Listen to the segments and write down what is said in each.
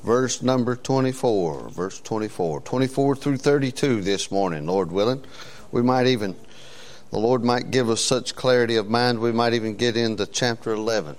verse number 24. Verse 24. 24 through 32 this morning, Lord willing. The Lord might give us such clarity of mind, we might even get into chapter 11.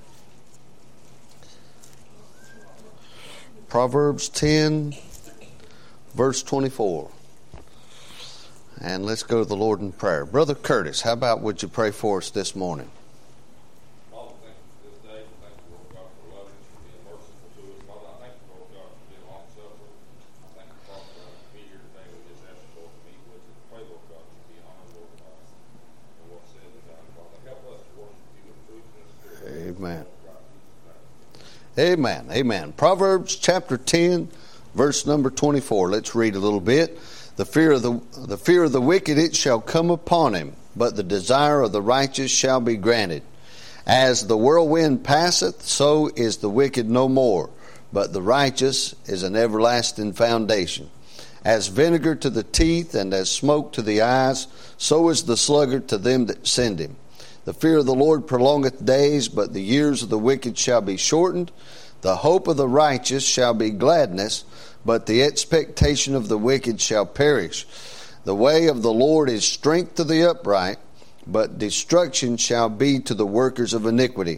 Proverbs 10, verse 24. And let's go to the Lord in prayer. Brother Curtis, how about would you pray for us this morning? Father, thank you for this day. Thank you, Lord God, for loving us, for being merciful to us. Father, I thank you, Lord God, for being long-suffering. I thank you, Father, God, to be here today. We just ask you, Lord, to meet with us. Pray, Lord God, to be honored, Lord God, for what's said and done. Father, help us to worship you in truth and spirit. Amen. Amen. Amen. Proverbs chapter 10, verse number 24. Let's read a little bit. The fear of the wicked, it shall come upon him, but the desire of the righteous shall be granted. As the whirlwind passeth, so is the wicked no more, but the righteous is an everlasting foundation. As vinegar to the teeth and as smoke to the eyes, so is the sluggard to them that send him. The fear of the Lord prolongeth days, but the years of the wicked shall be shortened. The hope of the righteous shall be gladness, but the expectation of the wicked shall perish. The way of the Lord is strength to the upright, but destruction shall be to the workers of iniquity.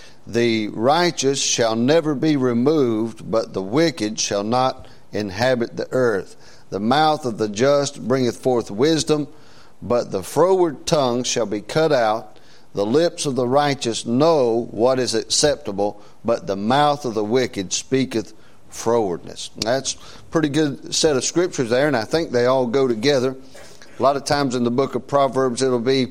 The righteous shall never be removed, but the wicked shall not inhabit the earth. The mouth of the just bringeth forth wisdom, but the froward tongue shall be cut out. The lips of the righteous know what is acceptable, but the mouth of the wicked speaketh frowardness. That's a pretty good set of scriptures there, and I think they all go together. A lot of times in the book of Proverbs it'll be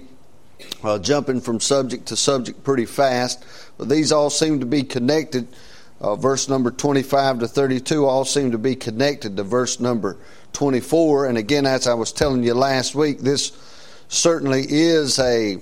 jumping from subject to subject pretty fast, but these all seem to be connected. Verse number 25 to 32 all seem to be connected to verse number 24. And again, as I was telling you last week, this certainly is a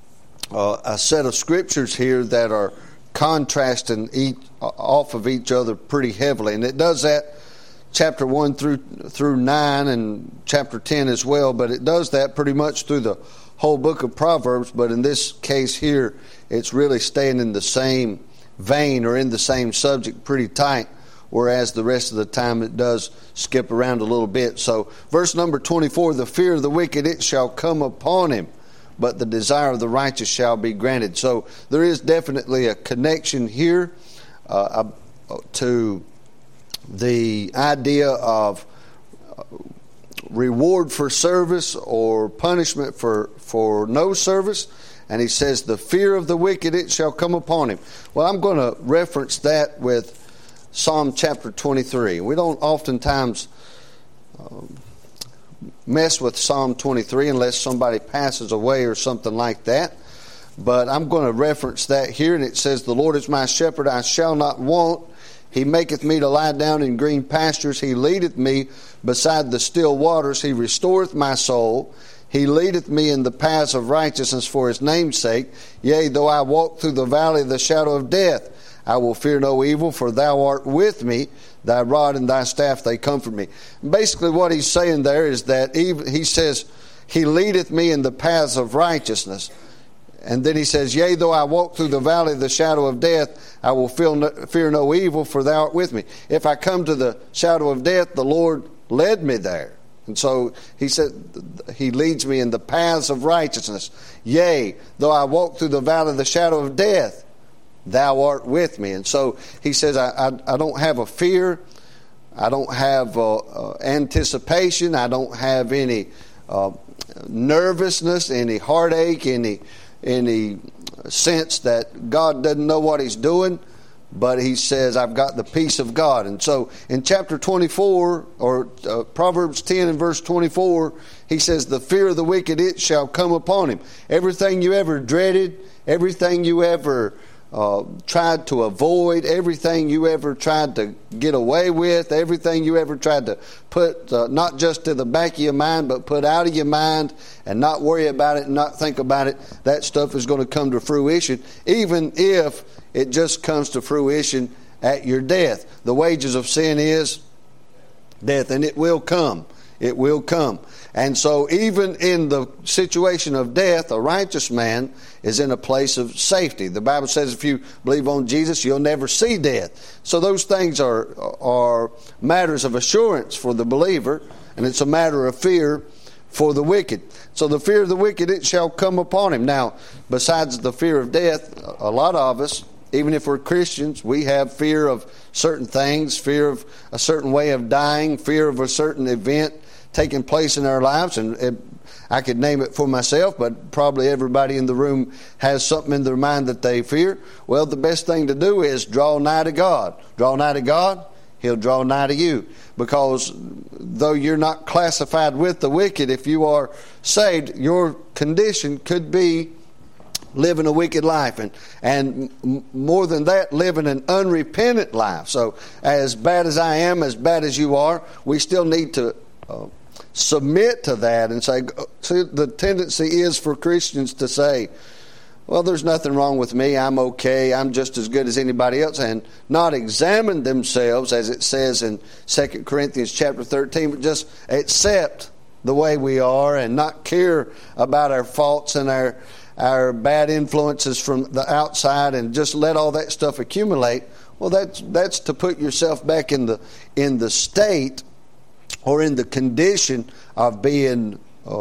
set of scriptures here that are contrasting off of each other pretty heavily, and it does that chapter 1 through 9 and chapter 10 as well, but it does that pretty much through the whole book of Proverbs. But in this case here, it's really staying in the same vein or in the same subject pretty tight, whereas the rest of the time it does skip around a little bit. So verse number 24, the fear of the wicked, it shall come upon him, but the desire of the righteous shall be granted. So there is definitely a connection here to the idea of reward for service or punishment for no service. And he says, the fear of the wicked, it shall come upon him. Well, I'm going to reference that with Psalm chapter 23. We don't oftentimes mess with Psalm 23 unless somebody passes away or something like that. But I'm going to reference that here, and it says, the Lord is my shepherd, I shall not want. He maketh me to lie down in green pastures. He leadeth me beside the still waters. He restoreth my soul. He leadeth me in the paths of righteousness for his name's sake. Yea, though I walk through the valley of the shadow of death, I will fear no evil, for thou art with me. Thy rod and thy staff, they comfort me. Basically what he's saying there is that he says, he leadeth me in the paths of righteousness. And then he says, yea, though I walk through the valley of the shadow of death, I will fear no evil, for thou art with me. If I come to the shadow of death, the Lord led me there. And so he said, he leads me in the paths of righteousness. Yea, though I walk through the valley of the shadow of death, thou art with me. And so he says, I don't have a fear. I don't have anticipation. I don't have any nervousness, any heartache, any sense that God doesn't know what he's doing. But he says, I've got the peace of God. And so in chapter 24, or Proverbs 10 and verse 24, he says, the fear of the wicked, it shall come upon him. Everything you ever dreaded, everything you ever tried to avoid, everything you ever tried to get away with, everything you ever tried to put not just to the back of your mind, but put out of your mind and not worry about it and not think about it, that stuff is going to come to fruition, even if it just comes to fruition at your death. The wages of sin is death, and it will come. It will come. And so even in the situation of death, a righteous man is in a place of safety. The Bible says if you believe on Jesus, you'll never see death. So those things are matters of assurance for the believer, and it's a matter of fear for the wicked. So the fear of the wicked, it shall come upon him. Now, besides the fear of death, a lot of us, even if we're Christians, we have fear of certain things, fear of a certain way of dying, fear of a certain event taking place in our lives. And I could name it for myself, but probably everybody in the room has something in their mind that they fear. Well, the best thing to do is draw nigh to God. Draw nigh to God, He'll draw nigh to you. Because though you're not classified with the wicked, if you are saved, your condition could be living a wicked life, and more than that, living an unrepentant life. So as bad as I am, as bad as you are, we still need to submit to that and say, see, the tendency is for Christians to say, well, there's nothing wrong with me, I'm okay, I'm just as good as anybody else, and not examine themselves, as it says in 2 Corinthians chapter 13, but just accept the way we are and not care about our faults and our bad influences from the outside and just let all that stuff accumulate. Well, that's to put yourself back in the state or in the condition of being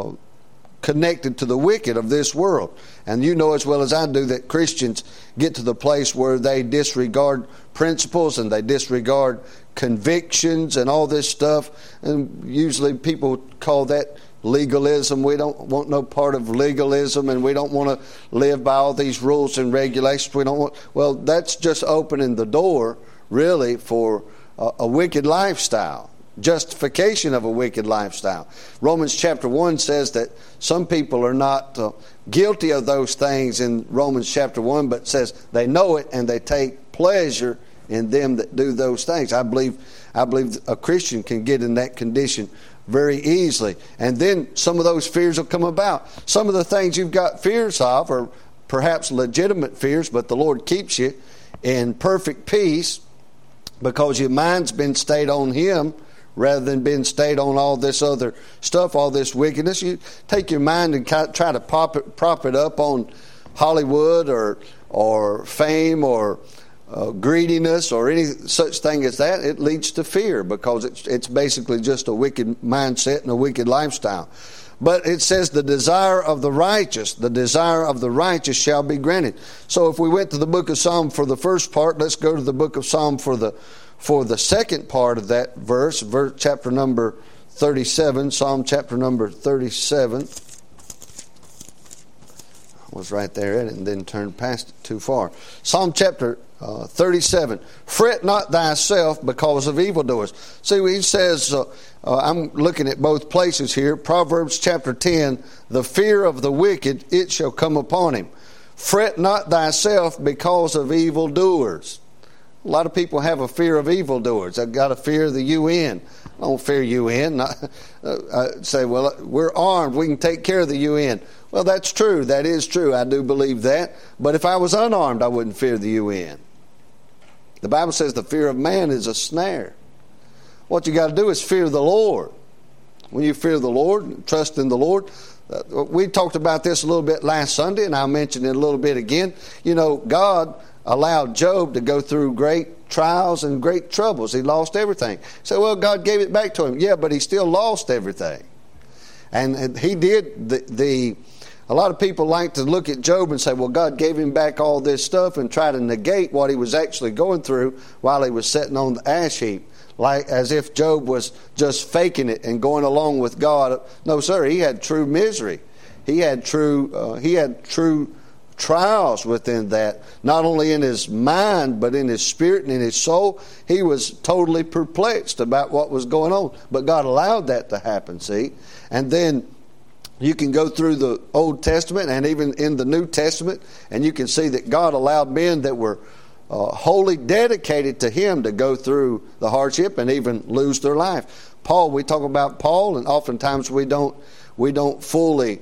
connected to the wicked of this world. And you know as well as I do that Christians get to the place where they disregard principles and they disregard convictions and all this stuff. And usually people call that legalism. We don't want no part of legalism, and we don't want to live by all these rules and regulations. We don't want. Well, that's just opening the door, really, for a wicked lifestyle. Justification of a wicked lifestyle. Romans chapter 1 says that some people are not guilty of those things in Romans chapter 1, but says they know it and they take pleasure in them that do those things. I believe a Christian can get in that condition very easily. And then some of those fears will come about. Some of the things you've got fears of are perhaps legitimate fears, but the Lord keeps you in perfect peace because your mind's been stayed on Him rather than being stayed on all this other stuff, all this wickedness. You take your mind and try to prop it up on Hollywood or fame or greediness or any such thing as that. It leads to fear because it's basically just a wicked mindset and a wicked lifestyle. But it says the desire of the righteous shall be granted. So if we went to the book of Psalm for the first part, let's go to the book of Psalm for the second part of that verse chapter number 37, Psalm chapter number 37. I was right there at it and then turned past it too far. Psalm chapter 37. Fret not thyself because of evildoers. See, he says, I'm looking at both places here. Proverbs chapter 10, the fear of the wicked, it shall come upon him. Fret not thyself because of evildoers. A lot of people have a fear of evildoers. I've got a fear of the UN. I don't fear UN. I say, well, we're armed. We can take care of the UN. Well, that's true. That is true. I do believe that. But if I was unarmed, I wouldn't fear the UN. The Bible says the fear of man is a snare. What you got to do is fear the Lord. When you fear the Lord, trust in the Lord. We talked about this a little bit last Sunday, and I'll mention it a little bit again. You know, God allowed Job to go through great trials and great troubles. He lost everything. So, well, God gave it back to him. Yeah, but he still lost everything. And he did a lot of people like to look at Job and say, well, God gave him back all this stuff and try to negate what he was actually going through while he was sitting on the ash heap, like as if Job was just faking it and going along with God. No, sir, he had true misery. He had true trials within that, not only in his mind, but in his spirit and in his soul. He was totally perplexed about what was going on. But God allowed that to happen, see? And then you can go through the Old Testament and even in the New Testament, and you can see that God allowed men that were wholly dedicated to Him to go through the hardship and even lose their life. Paul, we talk about Paul, and oftentimes we don't fully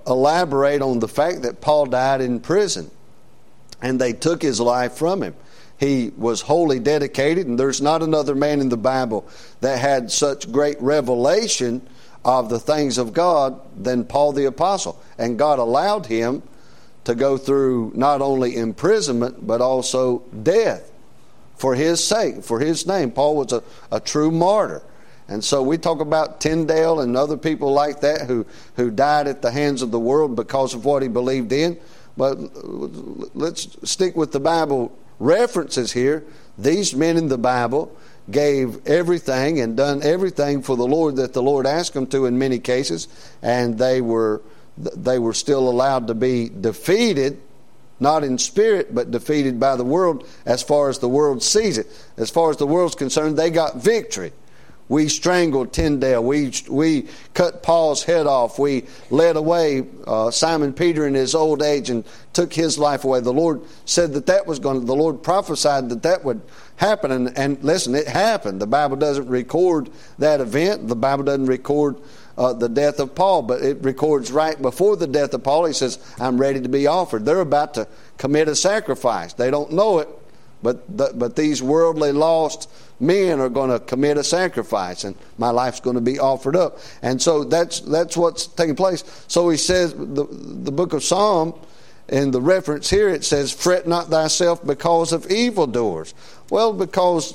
elaborate on the fact that Paul died in prison, and they took his life from him. He was wholly dedicated, and there's not another man in the Bible that had such great revelation of the things of God than Paul the Apostle. And God allowed him to go through not only imprisonment, but also death for his sake, for his name. Paul was a true martyr. And so we talk about Tyndale and other people like that who died at the hands of the world because of what he believed in. But let's stick with the Bible references here. These men in the Bible gave everything and done everything for the Lord that the Lord asked them to in many cases, and they were still allowed to be defeated, not in spirit, but defeated by the world as far as the world sees it. As far as the world's concerned, they got victory. We strangled Tyndale. We cut Paul's head off. We led away Simon Peter in his old age and took his life away. The Lord said that was going to, the Lord prophesied that would happen. And listen, it happened. The Bible doesn't record that event. The Bible doesn't record the death of Paul, but it records right before the death of Paul. He says, I'm ready to be offered. They're about to commit a sacrifice. They don't know it, but these worldly lost men are going to commit a sacrifice, and my life's going to be offered up. And so that's what's taking place. So he says, the book of Psalm, in the reference here, it says, fret not thyself because of evildoers. Well, because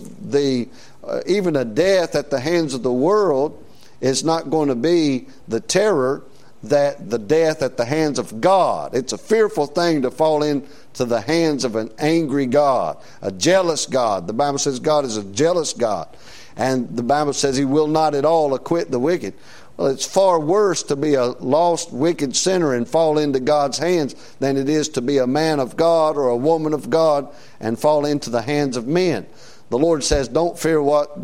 even a death at the hands of the world is not going to be the terror that the death at the hands of God. It's a fearful thing to fall into the hands of an angry God, a jealous God. The Bible says God is a jealous God. And the Bible says He will not at all acquit the wicked. Well, it's far worse to be a lost, wicked sinner and fall into God's hands than it is to be a man of God or a woman of God and fall into the hands of men. The Lord says, don't fear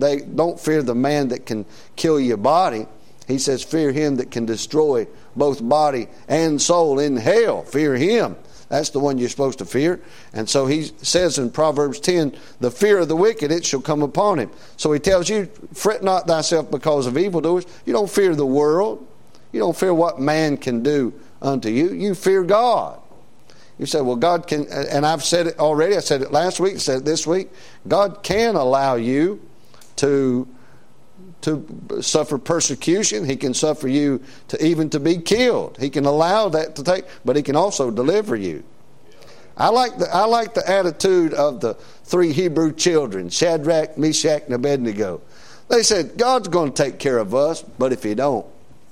the man that can kill your body. He says, fear him that can destroy both body and soul in hell. Fear him. That's the one you're supposed to fear. And so he says in Proverbs 10, the fear of the wicked, it shall come upon him. So he tells you, fret not thyself because of evildoers. You don't fear the world. You don't fear what man can do unto you. You fear God. You say, well, God can, and I've said it already. I said it last week, I said it this week. God can allow you to suffer persecution. He can suffer you to be killed. He can allow that to take, but He can also deliver you. I like the attitude of the three Hebrew children, Shadrach, Meshach, and Abednego. They said, God's going to take care of us, but if He don't.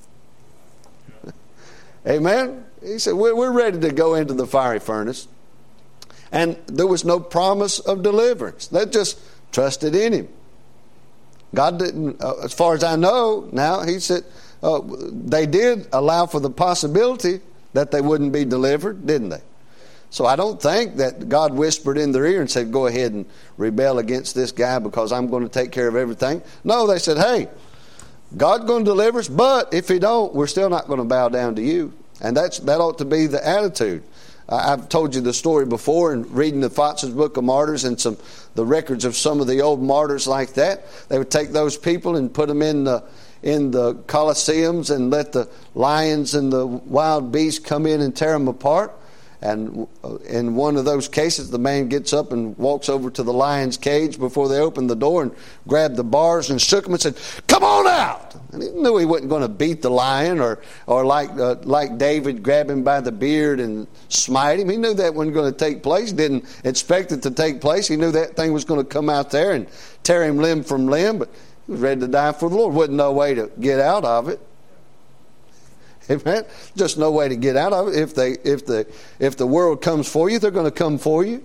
Amen? He said, we're ready to go into the fiery furnace. And there was no promise of deliverance. They just trusted in Him. God didn't, as far as I know now, He said, they did allow for the possibility that they wouldn't be delivered, didn't they? So I don't think that God whispered in their ear and said, go ahead and rebel against this guy because I'm going to take care of everything. No, they said, hey, God's going to deliver us, but if He don't, we're still not going to bow down to you. And that ought to be the attitude. I've told you the story before in reading the Fox's Book of Martyrs and the records of some of the old martyrs like that. They would take those people and put them in the Colosseums and let the lions and the wild beasts come in and tear them apart. And in one of those cases, the man gets up and walks over to the lion's cage before they opened the door and grabbed the bars and shook them and said, "Come on out!" And he knew he wasn't going to beat the lion or like David, grab him by the beard and smite him. He knew that wasn't going to take place. He didn't expect it to take place. He knew that thing was going to come out there and tear him limb from limb, but he was ready to die for the Lord. Wasn't no way to get out of it. Amen. Just no way to get out of it. If the world comes for you, they're going to come for you.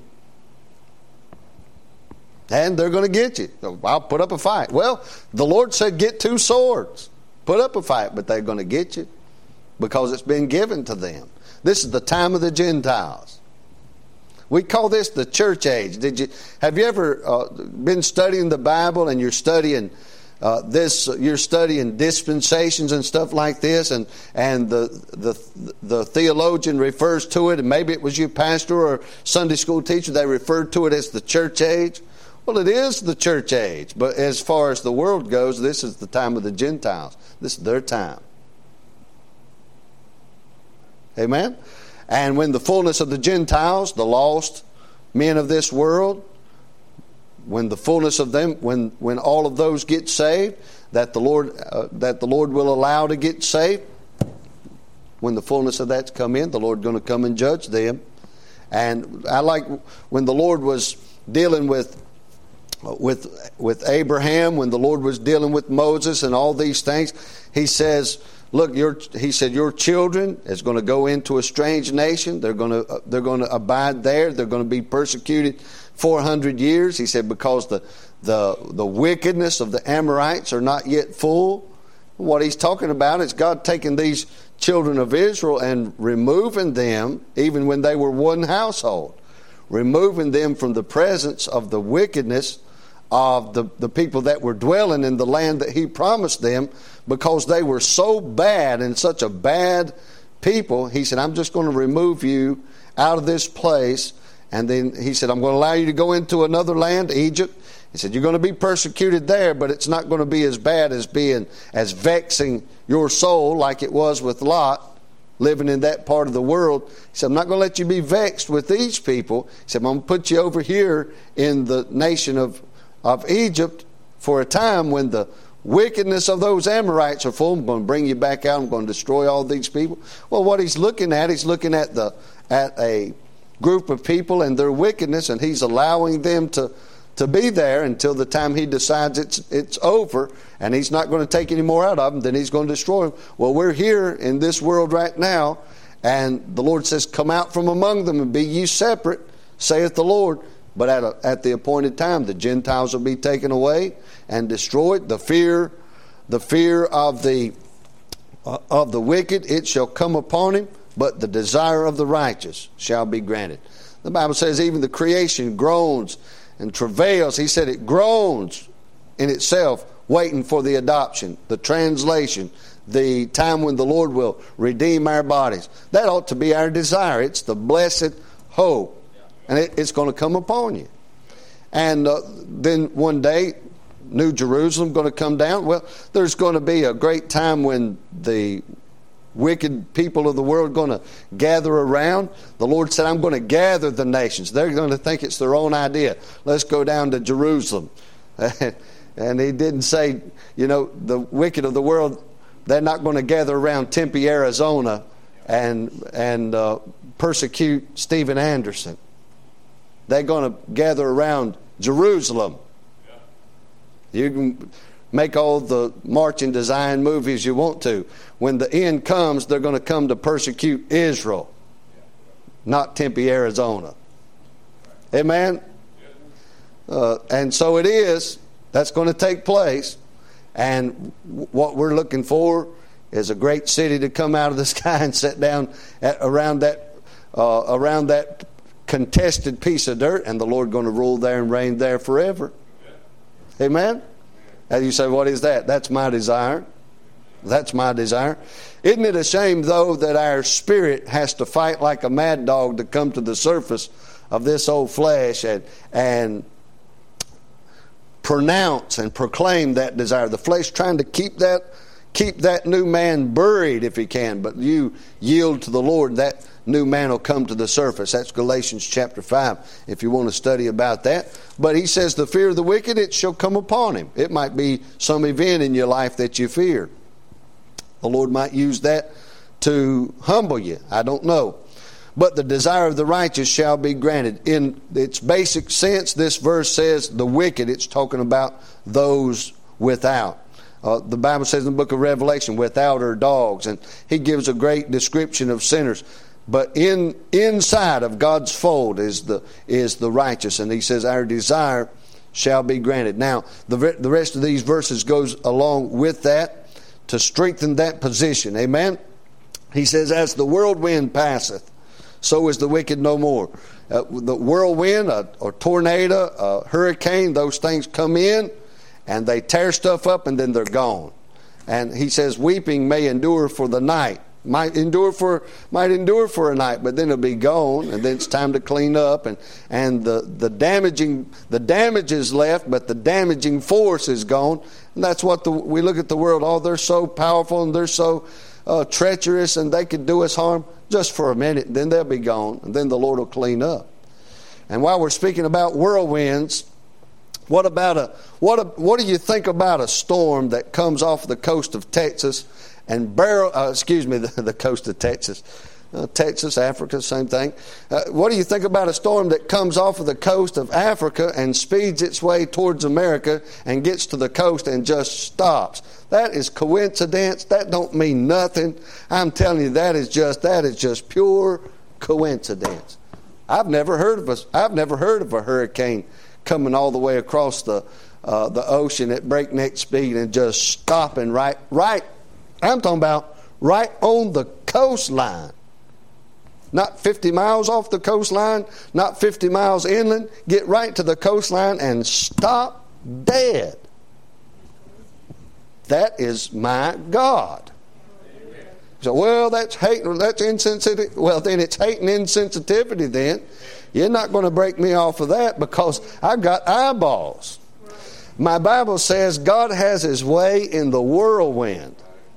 And they're going to get you. So I'll put up a fight. Well, the Lord said get 2 swords. Put up a fight, but they're going to get you because it's been given to them. This is the time of the Gentiles. We call this the church age. Have you ever been studying the Bible and you're studying you're studying dispensations and stuff like this, and the theologian refers to it, and maybe it was your pastor or Sunday school teacher, they referred to it as the church age. Well, it is the church age, but as far as the world goes, this is the time of the Gentiles. This is their time. Amen? And when the fullness of the Gentiles, the lost men of this world, when the fullness of them, when all of those get saved, that the Lord will allow to get saved, when the fullness of that's come in, the Lord going to come and judge them. And I like when the Lord was dealing with Abraham, when the Lord was dealing with Moses and all these things, He says, look, He said, your children is going to go into a strange nation. They're going to abide there. They're going to be persecuted 400 years. He said, because the wickedness of the Amorites are not yet full. What He's talking about is God taking these children of Israel and removing them, even when they were one household, removing them from the presence of the wickedness of the people that were dwelling in the land that He promised them, because they were so bad and such a bad people. He said, I'm just going to remove you out of this place. And then He said, I'm going to allow you to go into another land, Egypt. He said, you're going to be persecuted there, but it's not going to be as bad as being as vexing your soul like it was with Lot, living in that part of the world. He said, I'm not going to let you be vexed with these people. He said, I'm going to put you over here in the nation of Egypt for a time when the wickedness of those Amorites are full. I'm going to bring you back out. I'm going to destroy all these people. Well, what He's looking at a group of people and their wickedness, and He's allowing them to be there until the time He decides it's over, and He's not going to take any more out of them. Then He's going to destroy them. Well, we're here in this world right now, and the Lord says, come out from among them and be ye separate, saith the Lord. But at the appointed time, the Gentiles will be taken away and destroyed. The fear of the wicked, it shall come upon him, but the desire of the righteous shall be granted. The Bible says even the creation groans and travails. He said it groans in itself, waiting for the adoption, the translation, the time when the Lord will redeem our bodies. That ought to be our desire. It's the blessed hope. And it's going to come upon you. And then one day, New Jerusalem going to come down. Well, there's going to be a great time when the wicked people of the world are going to gather around. The Lord said, I'm going to gather the nations. They're going to think it's their own idea. Let's go down to Jerusalem. And He didn't say, the wicked of the world, they're not going to gather around Tempe, Arizona and persecute Steven Anderson. They're going to gather around Jerusalem. You can make all the marching design movies you want to. When the end comes, they're going to come to persecute Israel, not Tempe, Arizona. Amen? And so it is. That's going to take place. And what we're looking for is a great city to come out of the sky and sit down around that contested piece of dirt, and the Lord going to rule there and reign there forever. Amen? And you say, what is that? That's my desire. That's my desire. Isn't it a shame, though, that our spirit has to fight like a mad dog to come to the surface of this old flesh and pronounce and proclaim that desire? The flesh trying to keep that new man buried if he can, but you yield to the Lord, that new man will come to the surface. That's Galatians chapter 5, if you want to study about that. But he says, the fear of the wicked, it shall come upon him. It might be some event in your life that you fear. The Lord might use that to humble you. I don't know. But the desire of the righteous shall be granted. In its basic sense, this verse says the wicked. It's talking about those without. The Bible says in the book of Revelation, without are dogs. And He gives a great description of sinners. But inside of God's fold is the righteous. And He says our desire shall be granted. Now, the rest of these verses goes along with that to strengthen that position. Amen? He says, as the whirlwind passeth, so is the wicked no more. The whirlwind, a tornado, a hurricane, those things come in and they tear stuff up and then they're gone. And He says weeping may endure for the night. Might endure for a night, but then it'll be gone, and then it's time to clean up, and the damage is left, but the damaging force is gone. And that's what we look at the world. Oh, they're so powerful and they're so treacherous, and they could do us harm just for a minute. Then they'll be gone, and then the Lord will clean up. And while we're speaking about whirlwinds, What do you think about a storm that comes off the coast of Texas and the coast of Texas? Texas, Africa, same thing. What do you think about a storm that comes off of the coast of Africa and speeds its way towards America and gets to the coast and just stops? That is coincidence. That don't mean nothing. I'm telling you, that is just pure coincidence. I've never heard of a hurricane coming all the way across the ocean at breakneck speed and just stopping right. I'm talking about right on the coastline. Not 50 miles off the coastline, not 50 miles inland. Get right to the coastline and stop dead. That is my God. So, well, that's hate, that's insensitive. Well, then it's hate and insensitivity then. You're not going to break me off of that because I've got eyeballs. My Bible says God has His way in the whirlwind.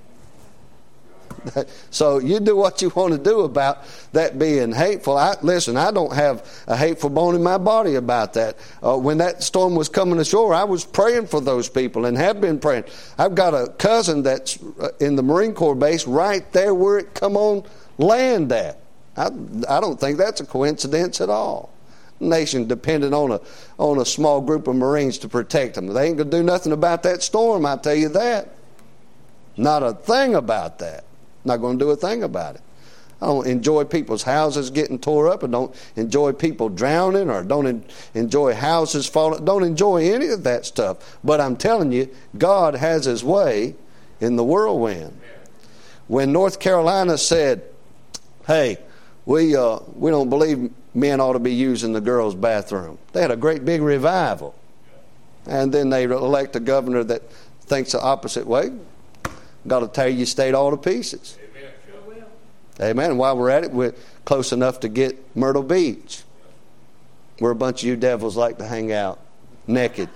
So you do what you want to do about that being hateful. Listen, I don't have a hateful bone in my body about that. When that storm was coming ashore, I was praying for those people and have been praying. I've got a cousin that's in the Marine Corps base right there where it come on land at. I don't think that's a coincidence at all. Nation dependent on a small group of Marines to protect them. They ain't going to do nothing about that storm, I tell you that. Not a thing about that. Not going to do a thing about it. I don't enjoy people's houses getting tore up. I don't enjoy people drowning or don't enjoy houses falling. Don't enjoy any of that stuff. But I'm telling you, God has His way in the whirlwind. When North Carolina said, hey, we don't believe men ought to be using the girls' bathroom, they had a great big revival. And then they elect a governor that thinks the opposite way. Got to tear your state all to pieces. Amen. And while we're at it, we're close enough to get Myrtle Beach, where a bunch of you devils like to hang out naked.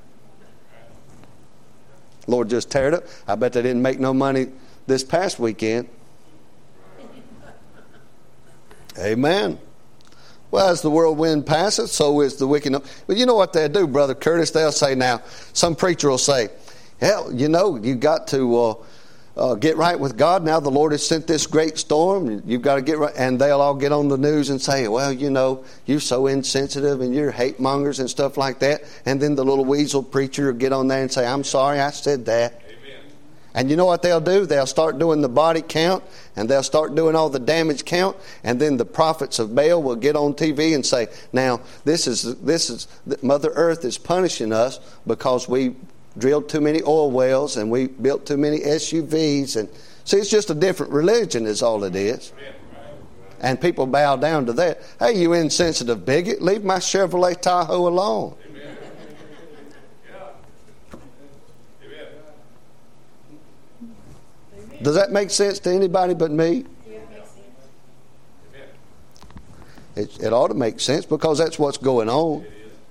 Lord, just tear it up. I bet they didn't make no money this past weekend. Amen. Well, as the whirlwind passeth, so is the wicked. But you know what they'll do, Brother Curtis? They'll say now, some preacher will say, hell, you know, you got to get right with God. Now the Lord has sent this great storm. You've got to get right. And they'll all get on the news and say, well, you know, you're so insensitive and you're hate mongers and stuff like that. And then the little weasel preacher will get on there and say, I'm sorry I said that. Amen. And you know what they'll do? They'll start doing the body count and they'll start doing all the damage count. And then the prophets of Baal will get on TV and say, now this is Mother Earth is punishing us because we drilled too many oil wells and we built too many SUVs. And see, it's just a different religion is all it is. And people bow down to that. Hey, you insensitive bigot, leave my Chevrolet Tahoe alone. Amen. Does that make sense to anybody but me? It ought to make sense because that's what's going on.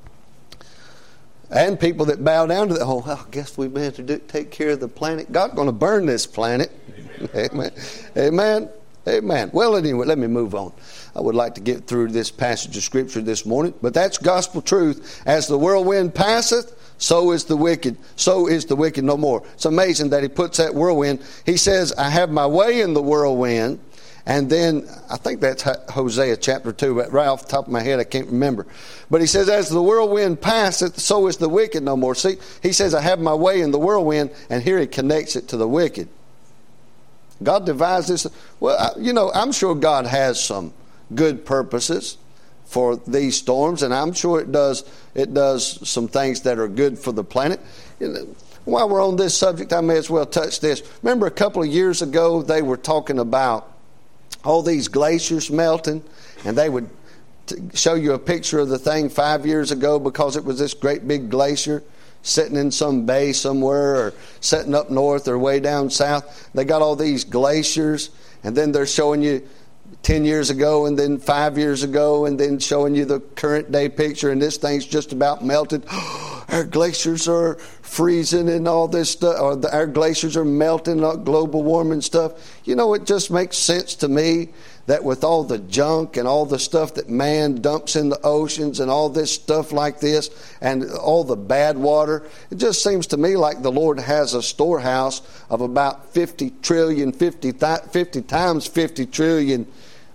And people that bow down to that, oh, well, I guess we meant to take care of the planet. God's going to burn this planet. Amen. Amen. Amen. Well, anyway, let me move on. I would like to get through this passage of Scripture this morning. But that's gospel truth. As the whirlwind passeth, so is the wicked. So is the wicked no more. It's amazing that he puts that whirlwind. He says, I have my way in the whirlwind. And then, I think that's Hosea chapter 2, but right off the top of my head, I can't remember. But he says, as the whirlwind passeth, so is the wicked no more. See, he says, I have my way in the whirlwind, and here he connects it to the wicked. God devised this. Well, you know, I'm sure God has some good purposes for these storms, and I'm sure it does some things that are good for the planet. You know, while we're on this subject, I may as well touch this. Remember a couple of years ago, they were talking about all these glaciers melting, and they would show you a picture of the thing 5 years ago because it was this great big glacier sitting in some bay somewhere or sitting up north or way down south. They got all these glaciers, and then they're showing you 10 years ago and then 5 years ago and then showing you the current day picture, and this thing's just about melted. Our glaciers are freezing and all this stuff, or our glaciers are melting, global warming stuff. You know, it just makes sense to me that with all the junk and all the stuff that man dumps in the oceans and all this stuff like this and all the bad water, it just seems to me like the Lord has a storehouse of about 50 trillion, 50 times 50 trillion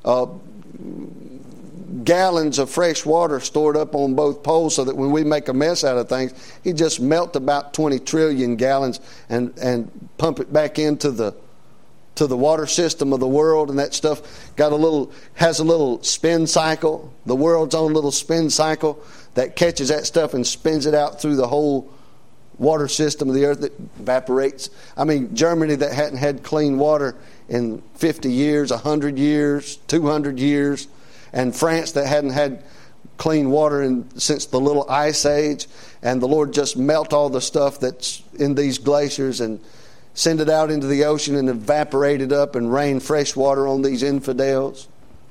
gallons of fresh water stored up on both poles, so that when we make a mess out of things, He just melt about 20 trillion gallons and pump it back into the water system of the world, and that stuff has a little spin cycle, the world's own little spin cycle that catches that stuff and spins it out through the whole water system of the earth that evaporates. I mean, Germany that hadn't had clean water in 50 years, 100 years, 200 years, and France that hadn't had clean water since the little ice age, and the Lord just melt all the stuff that's in these glaciers and send it out into the ocean and evaporate it up and rain fresh water on these infidels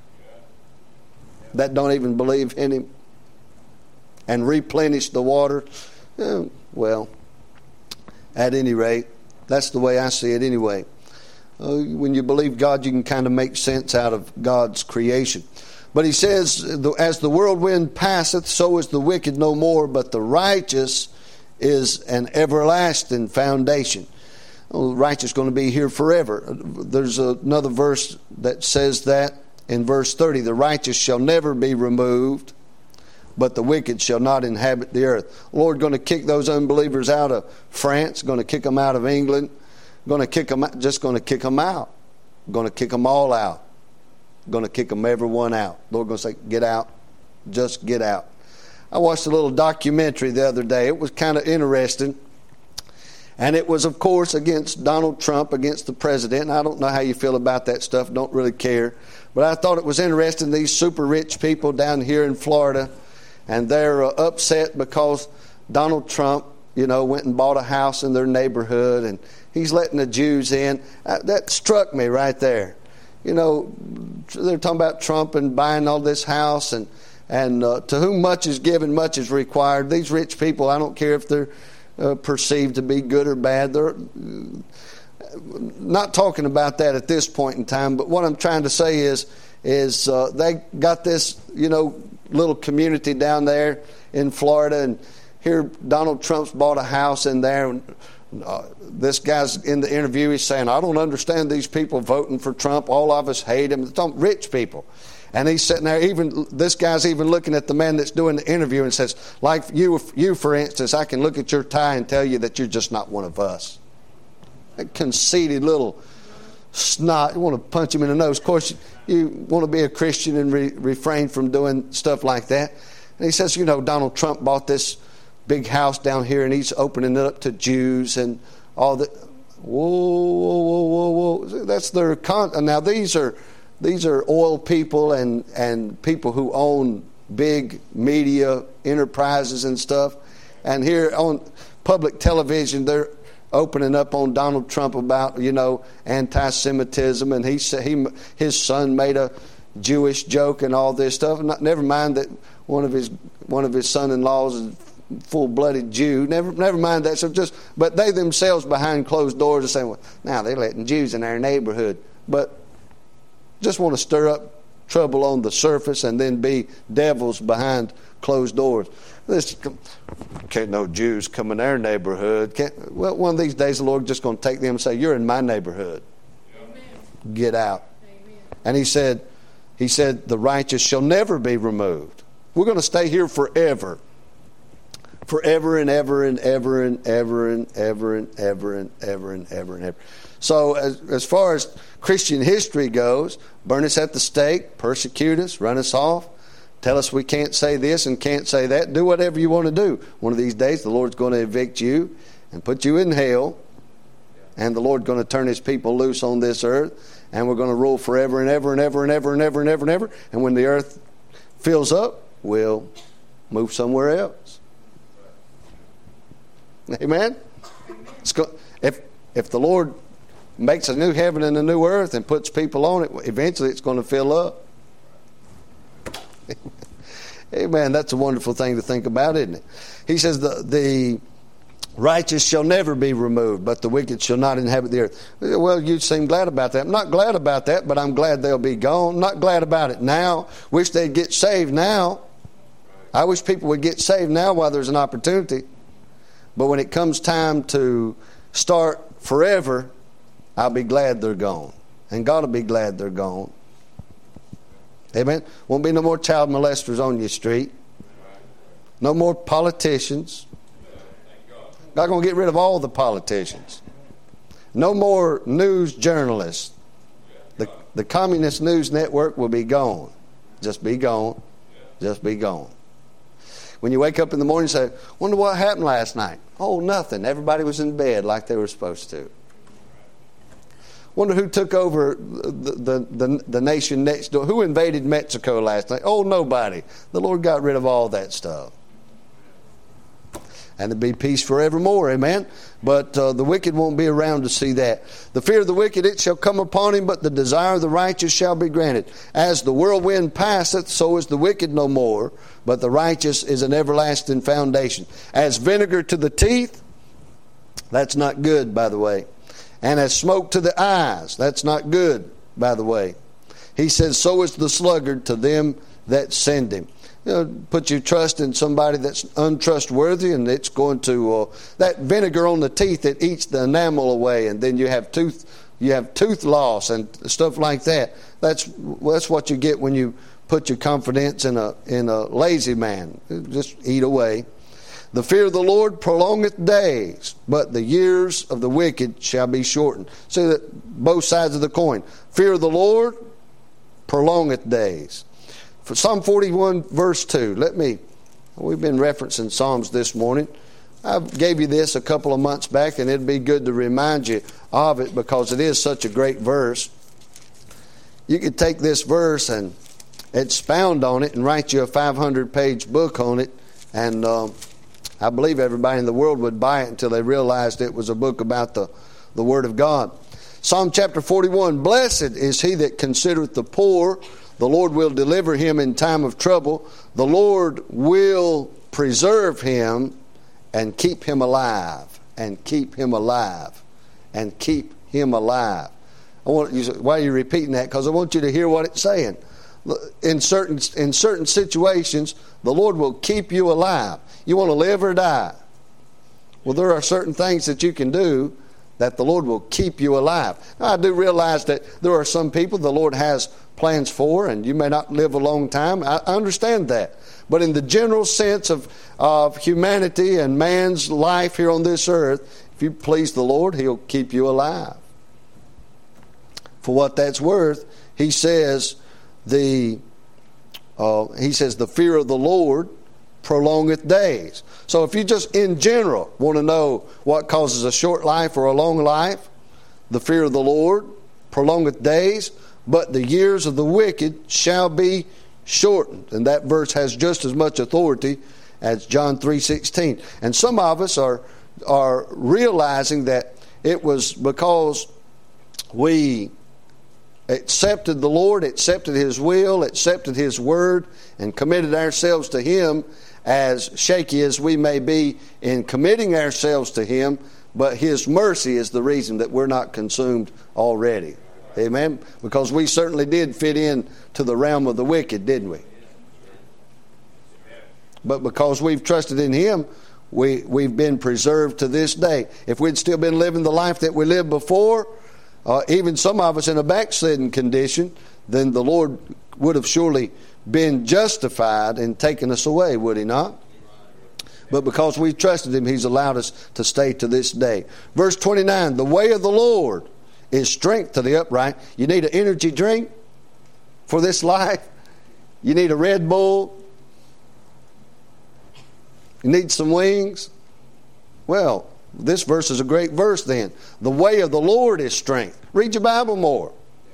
that don't even believe in Him, and replenish the water. Well, at any rate, that's the way I see it anyway. When you believe God, you can kind of make sense out of God's creation. But He says, as the whirlwind passeth, so is the wicked no more, but the righteous is an everlasting foundation. The righteous is going to be here forever. There's another verse that says that in verse 30. The righteous shall never be removed, but the wicked shall not inhabit the earth. The Lord going to kick those unbelievers out of France, going to kick them out of England, going to kick them out, just going to kick them out, going to kick them all out, going to kick them everyone out. The Lord going to say, get out, just get out. I watched a little documentary the other day. It was kind of interesting. And it was, of course, against Donald Trump, against the president. And I don't know how you feel about that stuff. Don't really care. But I thought it was interesting, these super rich people down here in Florida, and they're upset because Donald Trump, went and bought a house in their neighborhood, and he's letting the Jews in. That struck me right there. They're talking about Trump and buying all this house, and to whom much is given, much is required. These rich people, I don't care if they're perceived to be good or bad. They're not talking about that at this point in time, but what I'm trying to say is they got this little community down there in Florida, and here Donald Trump's bought a house in there, and this guy's in the interview, he's saying, I don't understand these people voting for Trump. All of us hate him. It's rich people. And he's sitting there, this guy's even looking at the man that's doing the interview and says, like you for instance, I can look at your tie and tell you that you're just not one of us. That conceited little snot. You want to punch him in the nose. Of course, you want to be a Christian and refrain from doing stuff like that. And he says, Donald Trump bought this big house down here and he's opening it up to Jews and all that. Whoa. That's their now these are oil people and people who own big media enterprises and stuff. And here on public television, they're opening up on Donald Trump about, anti-Semitism. And his son made a Jewish joke and all this stuff. Never mind that one of his son-in-laws is a full-blooded Jew. Never mind that. But they themselves behind closed doors are saying, well, now they're letting Jews in our neighborhood. But just want to stir up trouble on the surface and then be devils behind closed doors. Can't no Jews come in our neighborhood. Well, one of these days the Lord just going to take them and say, you're in my neighborhood. Amen. Get out. Amen. And he said, the righteous shall never be removed. We're going to stay here forever. Forever and ever and ever and ever and ever and ever and ever and ever and ever. So as far as Christian history goes, burn us at the stake, persecute us, run us off, tell us we can't say this and can't say that. Do whatever you want to do. One of these days the Lord's going to evict you and put you in hell, and the Lord's going to turn His people loose on this earth, and we're going to rule forever and ever and ever and ever and ever and ever and ever. And when the earth fills up, we'll move somewhere else. Amen? If the Lord makes a new heaven and a new earth and puts people on it, eventually it's going to fill up. Amen. That's a wonderful thing to think about, isn't it? He says the Righteous shall never be removed, but the wicked shall not inhabit the earth. Well, you seem glad about that. I'm not glad about that, but I'm glad they'll be gone. I'm not glad about it now. Wish they'd get saved now. I wish people would get saved now while there's an opportunity. But when it comes time to start forever, I'll be glad they're gone. And God will be glad they're gone. Amen? Won't be no more child molesters on your street. No more politicians. God going to get rid of all the politicians. No more news journalists. The Communist News Network will be gone. Just be gone. Just be gone. When you wake up in the morning and say, wonder what happened last night. Oh, nothing. Everybody was in bed like they were supposed to. Wonder who took over the nation next door. Who invaded Mexico last night? Oh, nobody. The Lord got rid of all that stuff. And there'll be peace forevermore, amen? But the wicked won't be around to see that. The fear of the wicked, it shall come upon him, but the desire of the righteous shall be granted. As the whirlwind passeth, so is the wicked no more, but the righteous is an everlasting foundation. As vinegar to the teeth, that's not good, by the way. And as smoke to the eyes, that's not good, by the way. He says, so is the sluggard to them that send him. You know, put your trust in somebody that's untrustworthy, and it's going to that vinegar on the teeth, it eats the enamel away, and then you have tooth loss and stuff like that. That's what you get when you put your confidence in a lazy man. Just eat away. The fear of the Lord prolongeth days, but the years of the wicked shall be shortened. See that both sides of the coin. Fear of the Lord prolongeth days. For Psalm 41 verse 2, we've been referencing Psalms this morning. I gave you this a couple of months back, and it'd be good to remind you of it because it is such a great verse. You could take this verse and expound on it and write you a 500-page book on it, and I believe everybody in the world would buy it until they realized it was a book about the Word of God. Psalm chapter 41, blessed is he that considereth the poor. The Lord will deliver him in time of trouble. The Lord will preserve him and keep him alive. And keep him alive. And keep him alive. Why are you repeating that? Because I want you to hear what it's saying. In certain situations, the Lord will keep you alive. You want to live or die? Well, there are certain things that you can do that the Lord will keep you alive. Now, I do realize that there are some people the Lord has plans for, and you may not live a long time. I understand that. But in the general sense of humanity and man's life here on this earth, if you please the Lord, He'll keep you alive. For what that's worth, He says the fear of the Lord prolongeth days. So if you just in general want to know what causes a short life or a long life, the fear of the Lord prolongeth days, but the years of the wicked shall be shortened. And that verse has just as much authority as John 3:16. And some of us are realizing that it was because we accepted the Lord, accepted His will, accepted His word, and committed ourselves to Him, as shaky as we may be in committing ourselves to Him, but His mercy is the reason that we're not consumed already. Amen? Because we certainly did fit in to the realm of the wicked, didn't we? But because we've trusted in Him, we've been preserved to this day. If we'd still been living the life that we lived before, even some of us in a backslidden condition, then the Lord would have surely been justified in taking us away, would He not? But because we trusted Him, He's allowed us to stay to this day. Verse 29, the way of the Lord is strength to the upright. You need an energy drink for this life? You need a Red Bull? You need some wings? Well, this verse is a great verse then. The way of the Lord is strength. Read your Bible more.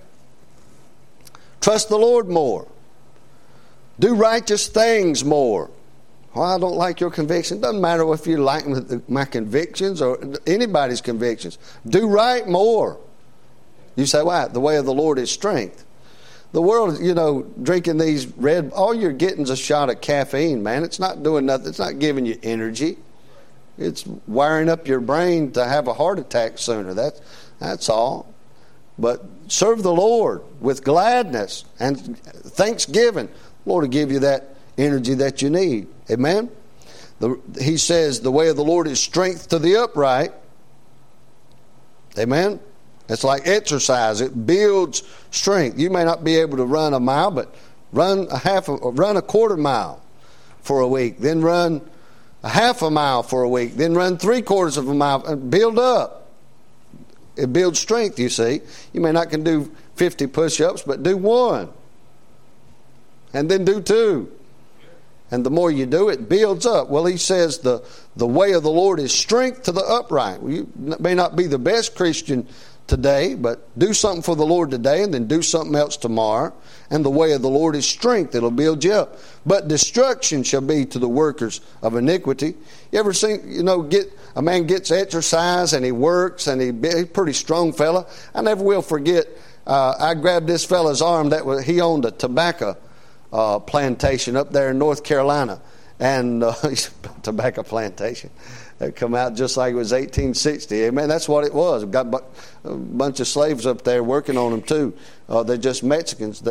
Trust the Lord more. Do righteous things more. Well, I don't like your conviction. Doesn't matter if you like my convictions or anybody's convictions. Do right more. You say, why? The way of the Lord is strength. The world, drinking these all you're getting is a shot of caffeine, man. It's not doing nothing. It's not giving you energy. It's wiring up your brain to have a heart attack sooner. That's all. But serve the Lord with gladness and thanksgiving. The Lord will give you that energy that you need. Amen? He says the way of the Lord is strength to the upright. Amen? It's like exercise. It builds strength. You may not be able to run a mile, but run a quarter mile for a week. Then run a half a mile for a week. Then run 3/4 of a mile and build up. It builds strength, you see. You may not can do 50 push-ups, but do 1. And then do 2. And the more you do, it builds up. Well, he says the way of the Lord is strength to the upright. Well, you may not be the best Christian today, but do something for the Lord today and then do something else tomorrow. And the way of the Lord is strength. It'll build you up. But destruction shall be to the workers of iniquity. You ever seen, a man gets exercise and he works and he's a pretty strong fella. I never will forget, I grabbed this fella's arm. He owned a tobacco plantation up there in North Carolina. And tobacco plantation. It come out just like it was 1860. Amen. That's what it was. We've got a bunch of slaves up there working on them too. They're just Mexicans.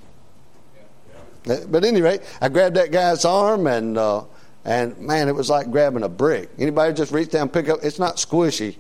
But at any rate, I grabbed that guy's arm and man, it was like grabbing a brick. Anybody just reach down and pick up? It's not squishy.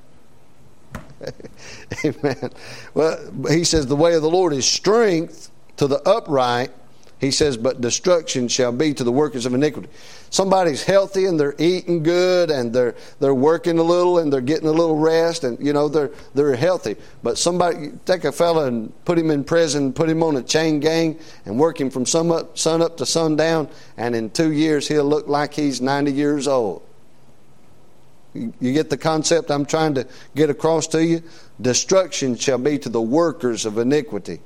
Amen. Well, he says the way of the Lord is strength to the upright. He says, but destruction shall be to the workers of iniquity. Somebody's healthy and they're eating good and they're working a little and they're getting a little rest and they're healthy. But somebody take a fella and put him in prison, put him on a chain gang and work him from sun up to sundown, and in 2 years he'll look like he's 90 years old. You get the concept I'm trying to get across to you? Destruction shall be to the workers of iniquity.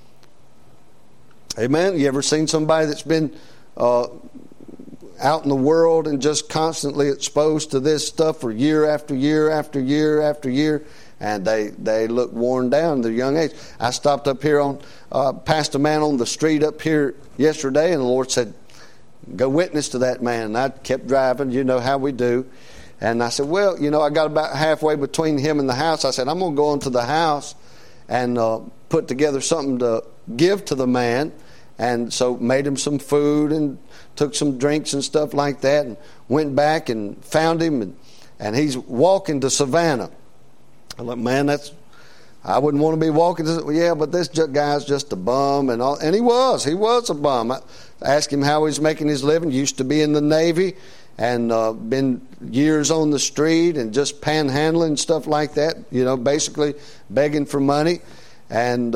Amen. You ever seen somebody that's been out in the world and just constantly exposed to this stuff for year after year after year after year, and they look worn down at their young age? I stopped up here passed a man on the street up here yesterday, and the Lord said, "Go witness to that man." And I kept driving. You know how we do. And I said, well, I got about halfway between him and the house. I said, I'm going to go into the house and put together something to give to the man. And so made him some food and took some drinks and stuff like that, and went back and found him, and he's walking to Savannah. I'm like, man, I wouldn't want to be walking to, yeah, but this guy's just a bum and all. And he was a bum. I asked him how he's making his living. Used to be in the Navy and been years on the street and just panhandling and stuff like that, basically begging for money. And,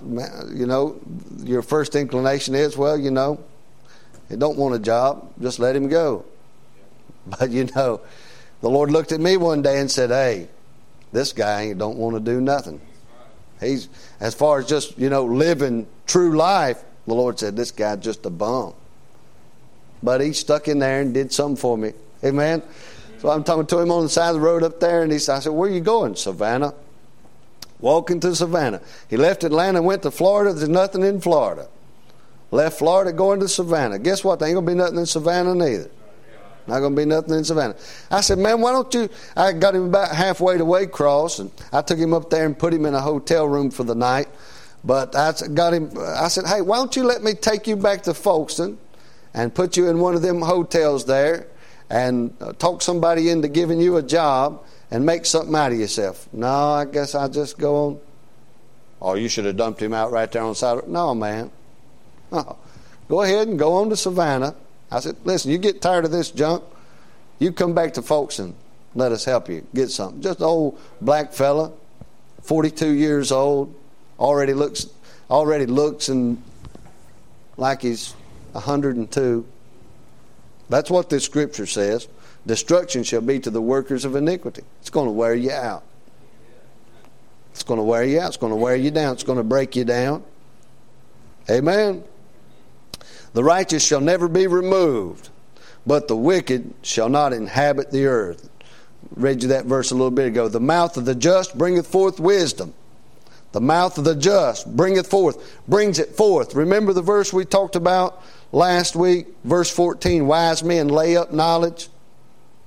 your first inclination is, well, you don't want a job, just let him go. But, the Lord looked at me one day and said, hey, this guy don't want to do nothing. He's, as far as just, living true life, the Lord said, this guy's just a bum. But he stuck in there and did something for me. Amen? So I'm talking to him on the side of the road up there, and I said, where are you going? Savannah. Walking to Savannah. He left Atlanta and went to Florida. There's nothing in Florida. Left Florida going to Savannah. Guess what? There ain't going to be nothing in Savannah neither. Not going to be nothing in Savannah. I said, man, why don't you... I got him about halfway to Waycross, and I took him up there and put him in a hotel room for the night. But I said, hey, why don't you let me take you back to Folkestone and put you in one of them hotels there and talk somebody into giving you a job and make something out of yourself. No, I guess I'll just go on. Oh, you should have dumped him out right there on the side. No, man. No. Go ahead and go on to Savannah. I said, listen, you get tired of this junk, you come back to Folkestone. Let us help you get something. Just an old black fella, 42 years old, already looks and like he's 102. That's what this scripture says. Destruction shall be to the workers of iniquity. It's going to wear you out. It's going to wear you out. It's going to wear you down. It's going to break you down. Amen. The righteous shall never be removed, but the wicked shall not inhabit the earth. Read you that verse a little bit ago. The mouth of the just bringeth forth wisdom. The mouth of the just brings it forth. Remember the verse we talked about last week? Verse 14, wise men lay up knowledge.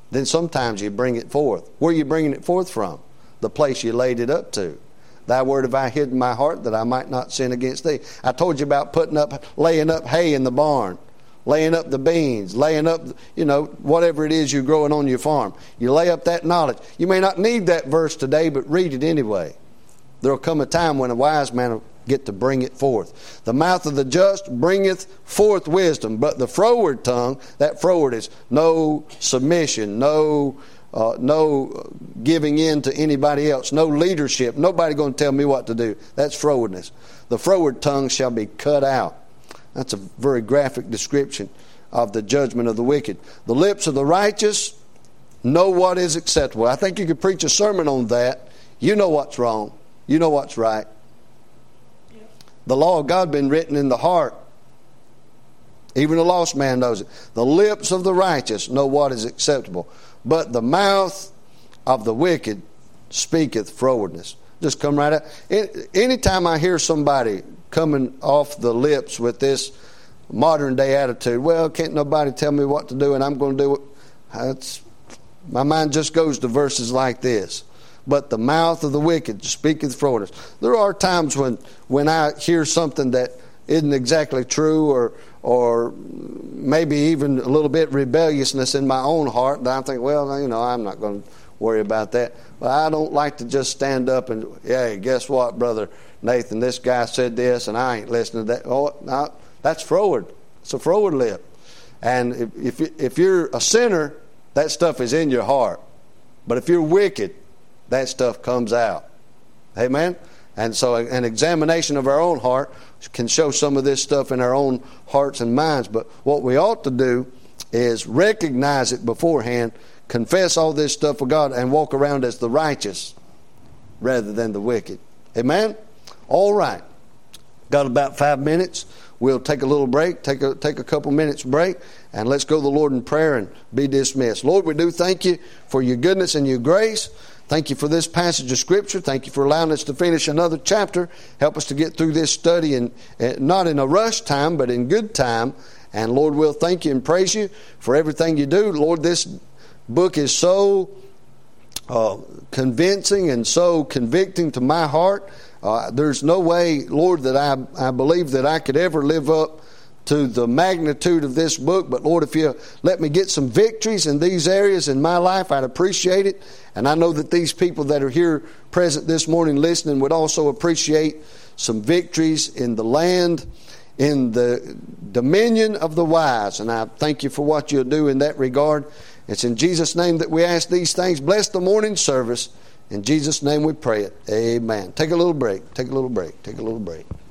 then sometimes you bring it forth. Where are you bringing it forth from? The place you laid it up to. Thy word have I hid in my heart that I might not sin against thee. I told you about laying up hay in the barn, laying up the beans, laying up, whatever it is you're growing on your farm. You lay up that knowledge. You may not need that verse today, but read it anyway. There will come a time when a wise man will get to bring it forth. The mouth of the just bringeth forth wisdom, but the froward tongue, that froward is no submission, no giving in to anybody else, no leadership. Nobody going to tell me what to do. That's frowardness. The froward tongue shall be cut out. That's a very graphic description of the judgment of the wicked. The lips of the righteous know what is acceptable. I think you could preach a sermon on that. You know what's wrong. You know what's right. The law of God been written in the heart. Even a lost man knows it. The lips of the righteous know what is acceptable, but the mouth of the wicked speaketh frowardness. Just come right out. Anytime I hear somebody coming off the lips with this modern day attitude, well, can't nobody tell me what to do and I'm going to do it. My mind just goes to verses like this. But the mouth of the wicked speaketh frowardness. There are times when I hear something that isn't exactly true, or maybe even a little bit rebelliousness in my own heart, that I think, well, I'm not going to worry about that. But I don't like to just stand up and, hey, guess what, Brother Nathan, this guy said this and I ain't listening to that. Oh, no, that's froward. It's a froward lip. And if you're a sinner, that stuff is in your heart. But if you're wicked, that stuff comes out. Amen? And so an examination of our own heart can show some of this stuff in our own hearts and minds. But what we ought to do is recognize it beforehand, confess all this stuff with God, and walk around as the righteous rather than the wicked. Amen? All right. Got about 5 minutes. We'll take a little break, take a couple minutes break, and let's go to the Lord in prayer and be dismissed. Lord, we do thank you for your goodness and your grace. Thank you for this passage of Scripture. Thank you for allowing us to finish another chapter. Help us to get through this study, and not in a rush time, but in good time. And Lord, we'll thank you and praise you for everything you do. Lord, this book is so convincing and so convicting to my heart. There's no way, Lord, that I believe that I could ever live up to the magnitude of this book. But Lord, if you let me get some victories in these areas in my life, I'd appreciate it. And I know that these people that are here present this morning listening would also appreciate some victories in the land, in the dominion of the wise. And I thank you for what you'll do in that regard. It's in Jesus' name that we ask these things. Bless the morning service. In Jesus' name we pray it. Amen. Take a little break. Take a little break. Take a little break.